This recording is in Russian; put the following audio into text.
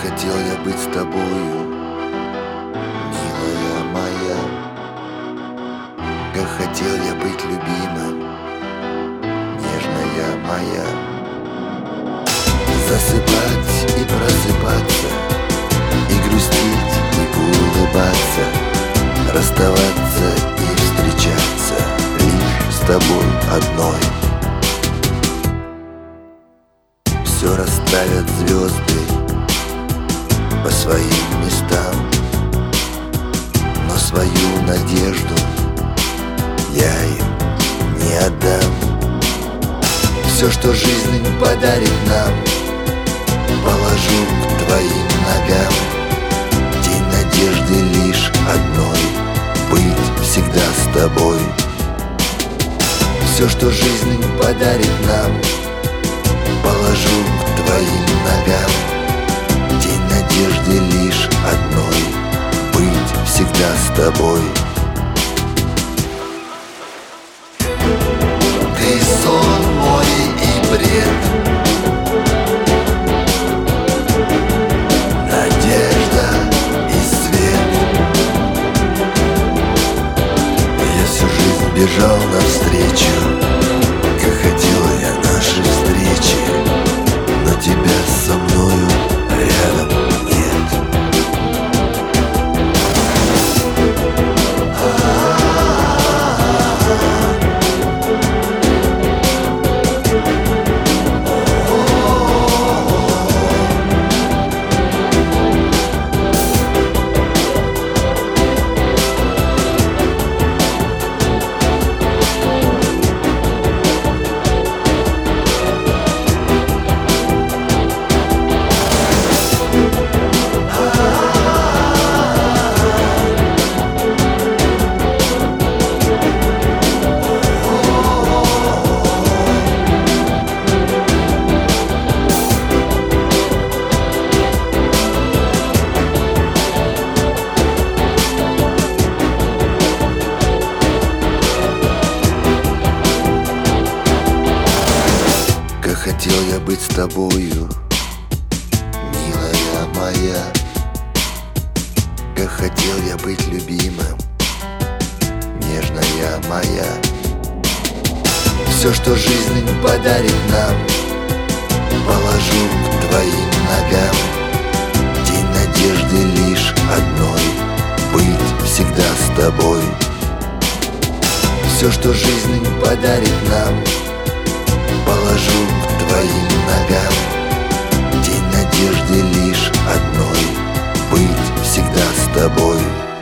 хотел я быть с тобою, милая моя. Как хотел я быть любимым, нежная моя. Засыпать и просыпаться, и грустить, и улыбаться, расставаться и встречаться лишь с тобой одной. Все расставят звезды по своим местам, но свою надежду я им не отдам. Все, что жизнь подарит нам, положу к твоим ногам. День надежды лишь одной — быть всегда с тобой. Все, что жизнь подарит нам, положу к твоим ногам. День надежды лишь одной — быть всегда с тобой. Ты сон мой и бред, надежда и свет. Я всю жизнь бежал навстречу, как хотел я нашей встречи, но тебя со мною рядом нет. Хотел я быть с тобою, милая моя. Как хотел я быть любимым, нежная моя. Все, что жизнь подарит нам, положу к твоим ногам. День надежды лишь одной — быть всегда с тобой. Все, что жизнь подарит нам, положу к твоим ногам. День надежды лишь одной — быть всегда с тобой.